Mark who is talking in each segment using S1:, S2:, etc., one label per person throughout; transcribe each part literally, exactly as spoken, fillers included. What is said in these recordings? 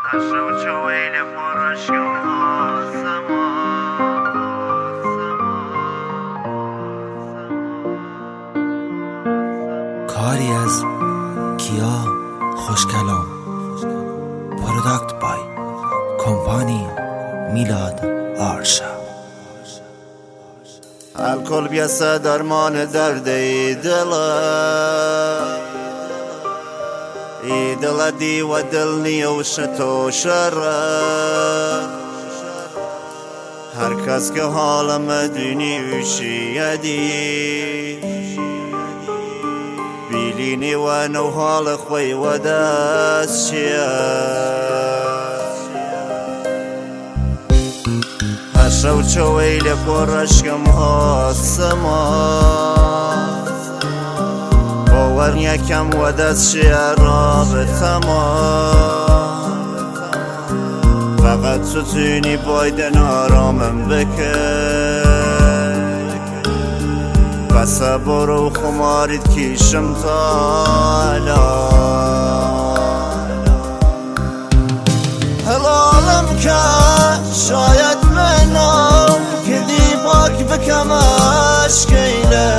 S1: هالشوشة ويلي فرش يوم
S2: کاری از کیا خوشکلام پروداکت بای کمپانی میلاد آرشا.
S1: الکل بیاسه درمان درد ای دلا ای دلا دی و دل نیوش تو شره هر کس که حالم دنیوشی دی بیلینی و نو حال خوی و دست چیه هشو چویل پرشکم آسما باور یکم و دست چیه رابطه ما فقط تو تونی بایدن آرامم بکن بس برو خمارید کیشم تالا حلالم که شاید منم که دی پاک بکم عشقیله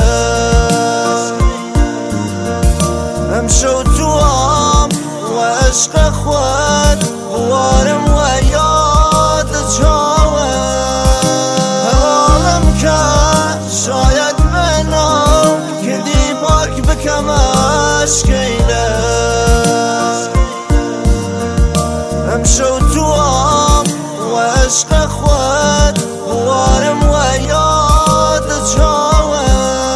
S1: امشو تو هم و عشق خود بوارم و یاد جاوه حلالم که شاید منم که دی پاک بکم عشقیله امشو تو هم و عشق خود بوارم و یاد جاوه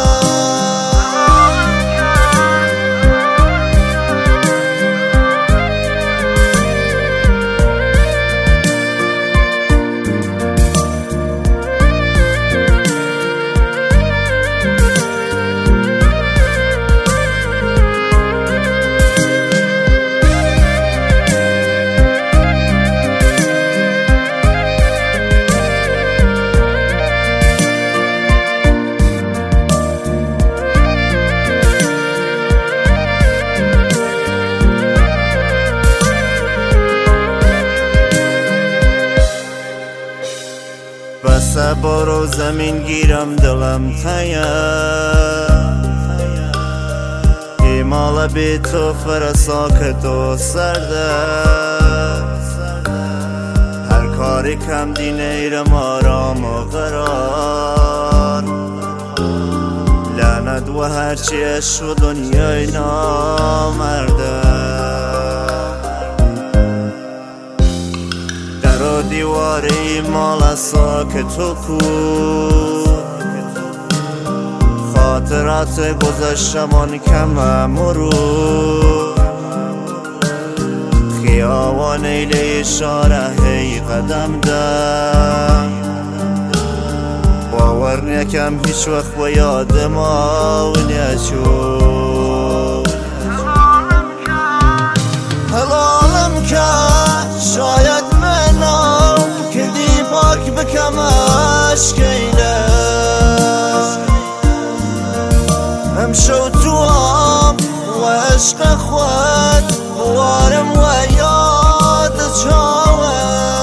S1: بس برو زمین گیرم دلم تایا ایمال بی تو فرساکت و سرده هر کاری کم دی نیرم آرام و قرار لعنت و هرچی عشق و دنیای نامرده دیواری مال ساکت و کو خاطرات گذشتمان کم مرور خیابان ایل اشاره هی قدم دم باور نکم هیچ وقت با یاد ما و نیچون حلالم که شاید منم که دی پاک بکم عشقیله امشو تو هم و عشق خود بوارم و یاد جاوه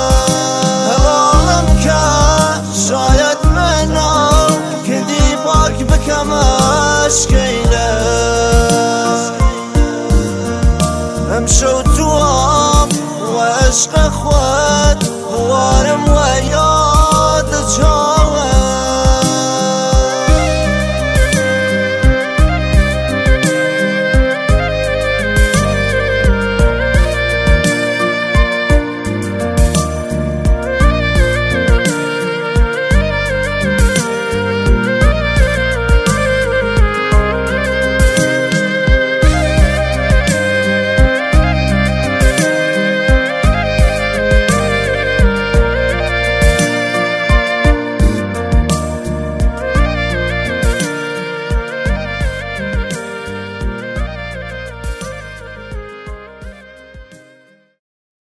S1: حلالم که شاید منم که دی پاک بکم عشقیله امشو تو هم و عشق خود بوارم و یاد جا